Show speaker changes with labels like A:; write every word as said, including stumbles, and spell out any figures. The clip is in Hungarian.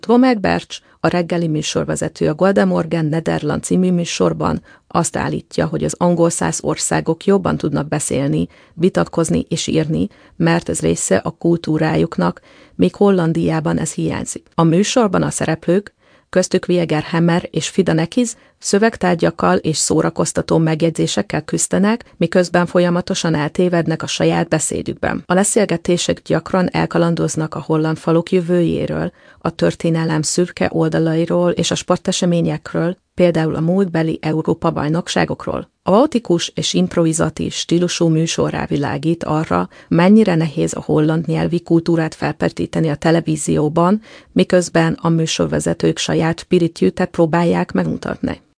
A: Tom Egberts, a reggeli műsorvezető a Golden Morgen Nederland című műsorban azt állítja, hogy az angolszász országok jobban tudnak beszélni, vitatkozni és írni, mert ez része a kultúrájuknak, míg Hollandiában ez hiányzik. A műsorban a szereplők, köztük Wieger Hemmer és Fida Nekiz szövegtárgyakkal és szórakoztató megjegyzésekkel küzdenek, miközben folyamatosan eltévednek a saját beszédükben. A beszélgetések gyakran elkalandoznak a holland faluk jövőjéről, a történelem szürke oldalairól és a sporteseményekről, például a múltbeli Európa-bajnokságokról. A kaotikus és improvizatív stílusú műsor rávilágít arra, mennyire nehéz a holland nyelvi kultúrát felperdíteni a televízióban, miközben a műsorvezetők saját spiritjüket próbálják megmutatni.